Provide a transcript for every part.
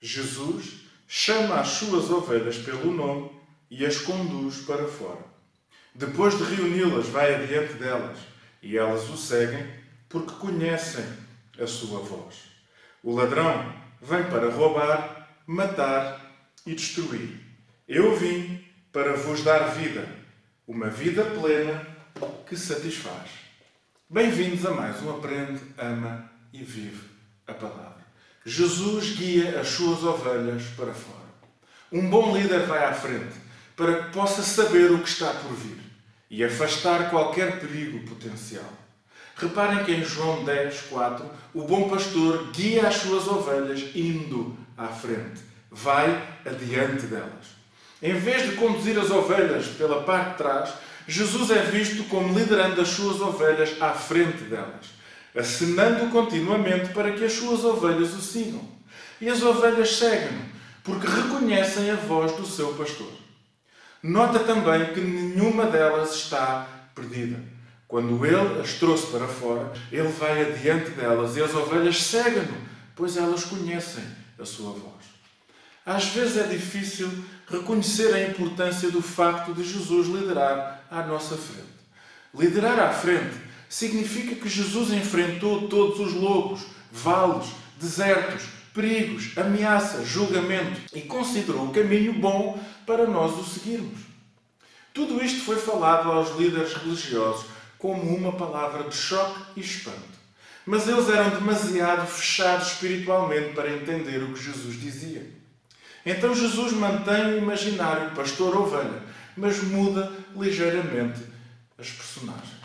Jesus chama as suas ovelhas pelo nome e as conduz para fora. Depois de reuni-las, vai adiante delas, e elas o seguem porque conhecem a sua voz. O ladrão vem para roubar, matar e destruir. Eu vim para vos dar vida, uma vida plena que satisfaz. Bem-vindos a mais um Aprende, Ama e Vive a Palavra. Jesus guia as suas ovelhas para fora. Um bom líder vai à frente para que possa saber o que está por vir e afastar qualquer perigo potencial. Reparem que em João 10:4, o bom pastor guia as suas ovelhas indo à frente. Vai adiante delas. Em vez de conduzir as ovelhas pela parte de trás, Jesus é visto como liderando as suas ovelhas à frente delas, acenando continuamente para que as suas ovelhas o sigam. E as ovelhas seguem-no, porque reconhecem a voz do seu pastor. Nota também que nenhuma delas está perdida. Quando ele as trouxe para fora, ele vai adiante delas e as ovelhas seguem-no, pois elas conhecem a sua voz. Às vezes é difícil reconhecer a importância do facto de Jesus liderar à nossa frente. Liderar à frente significa que Jesus enfrentou todos os lobos, vales, desertos, perigos, ameaças, julgamento e considerou o caminho bom para nós o seguirmos. Tudo isto foi falado aos líderes religiosos como uma palavra de choque e espanto. Mas eles eram demasiado fechados espiritualmente para entender o que Jesus dizia. Então Jesus mantém o imaginário pastor-ovelha, mas muda ligeiramente as personagens.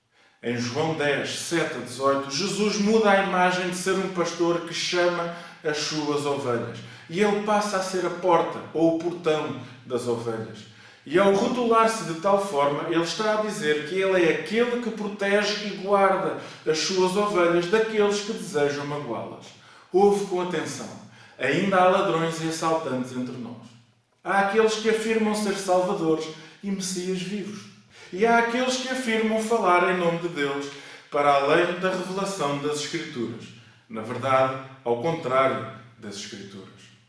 Em João 10:7-18, Jesus muda a imagem de ser um pastor que chama as suas ovelhas. E ele passa a ser a porta ou o portão das ovelhas. E ao rotular-se de tal forma, ele está a dizer que ele é aquele que protege e guarda as suas ovelhas daqueles que desejam magoá-las. Ouve com atenção. Ainda há ladrões e assaltantes entre nós. Há aqueles que afirmam ser salvadores e messias vivos. E há aqueles que afirmam falar em nome de Deus para além da revelação das Escrituras. Na verdade, ao contrário das Escrituras.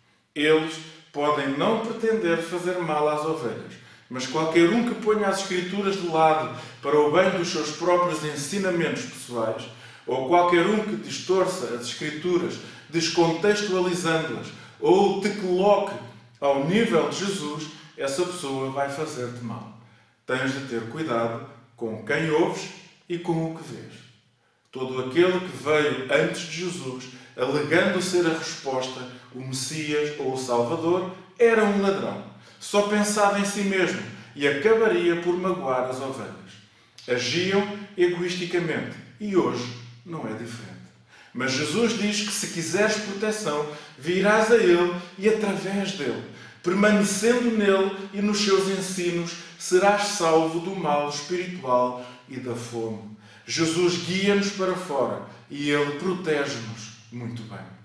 Eles podem não pretender fazer mal às ovelhas, mas qualquer um que ponha as Escrituras de lado para o bem dos seus próprios ensinamentos pessoais, ou qualquer um que distorça as Escrituras descontextualizando-as, ou te coloque ao nível de Jesus, essa pessoa vai fazer-te mal. Tens de ter cuidado com quem ouves e com o que vês. Todo aquele que veio antes de Jesus, alegando ser a resposta, o Messias ou o Salvador, era um ladrão. Só pensava em si mesmo e acabaria por magoar as ovelhas. Agiam egoisticamente e hoje não é diferente. Mas Jesus diz que se quiseres proteção, virás a Ele e através dele, permanecendo nele e nos seus ensinos, serás salvo do mal espiritual e da fome. Jesus guia-nos para fora e Ele protege-nos muito bem.